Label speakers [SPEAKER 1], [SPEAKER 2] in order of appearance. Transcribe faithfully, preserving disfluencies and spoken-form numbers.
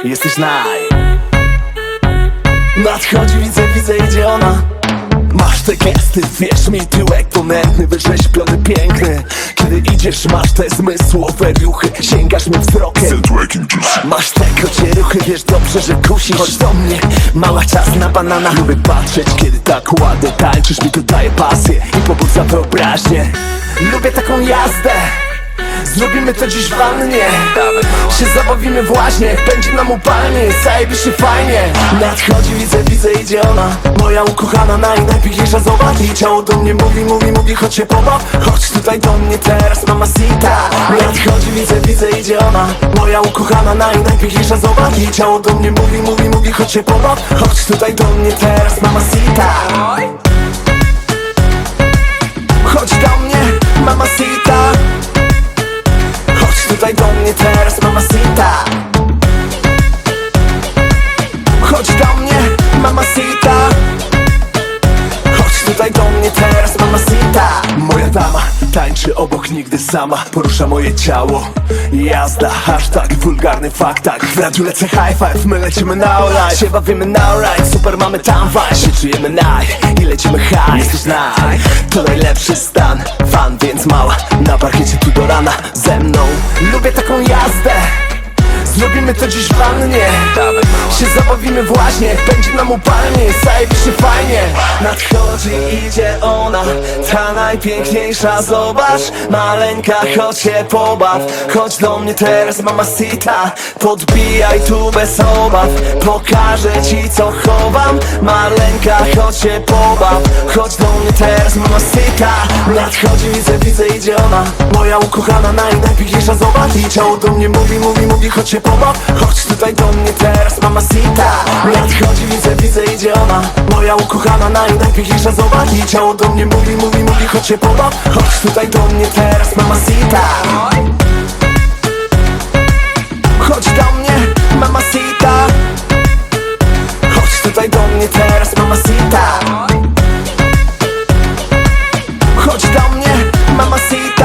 [SPEAKER 1] Jesteś naj. Nadchodzi, widzę, widzę, idzie ona. Masz te gesty, wiesz mi, tyłek ponętny, wyrzeźbiony, piękny. Kiedy idziesz, masz te zmysłowe ruchy, sięgasz mnie wzrokiem. Masz te kocie ruchy, wiesz dobrze, że kusisz. Chodź do mnie, mała, czas na banana. Lubię patrzeć, kiedy tak ładnie tańczysz, mi to daje pasję i pobudza wyobraźnię. Lubię taką jazdę. Zrobimy to dziś w wannie. Się zabawimy właśnie, jak będzie nam upalnie. Zajebiście fajnie. Nadchodzi, widzę, widzę, idzie ona. Moja ukochana, naj, najpiękniejsza, zobacz. I ciało do mnie mówi, mówi, mówi, chodź się pobaw. Chodź tutaj do mnie teraz, mamacita. Nadchodzi, widzę, widzę, idzie ona. Moja ukochana, naj, najpiękniejsza, zobacz. I ciało do mnie mówi, mówi, mówi, chodź się pobaw. Chodź tutaj do mnie teraz, mamacita. Chodź do mnie, mamacita. Chodź tutaj do mnie teraz, mamacita. Chodź do mnie, mamacita. Chodź tutaj do mnie teraz, mamacita. Moja dama tańczy obok, nigdy sama. Porusza moje ciało. Jazda, hashtag, wulgarny fakt, tak. W radiu lecę high five, my lecimy na all się bawimy na alright, super, mamy tam vibe. Się czujemy naj i lecimy high. Jesteś naj, to najlepszy stan. Fan, więc mała, na parkiecie tu do rana ze mną. Lubię taką jazdę. Zrobimy to dziś w wannie. Się zabawimy właśnie, jak będzie nam upalnie. Zajebiście fajnie. Nadchodzi, idzie ona, ta najpiękniejsza, zobacz. Maleńka, chodź się pobaw. Chodź do mnie teraz, mamacita. Podbijaj tu bez obaw. Pokażę ci, co chowam. Maleńka, chodź się pobaw. Chodź do mnie teraz, mamacita. Nadchodzi, widzę, widzę, idzie ona. Moja ukochana, naj, najpiękniejsza, zobacz. I ciało do mnie mówi, mówi, mówi, chodź się pobaw. Chodź tutaj do mnie teraz, mamacita. Nadchodzi, widzę, widzę, idzie ona. Moja ukochana, naj, najpiękniejsza, zobacz. I ciało do mnie mówi, mówi, mówi, chodź się pobaw. Chodź tutaj do mnie teraz, mamacita. Chodź do mnie, mamacita. Chodź tutaj do mnie teraz, mamacita. Chodź do mnie, mamacita.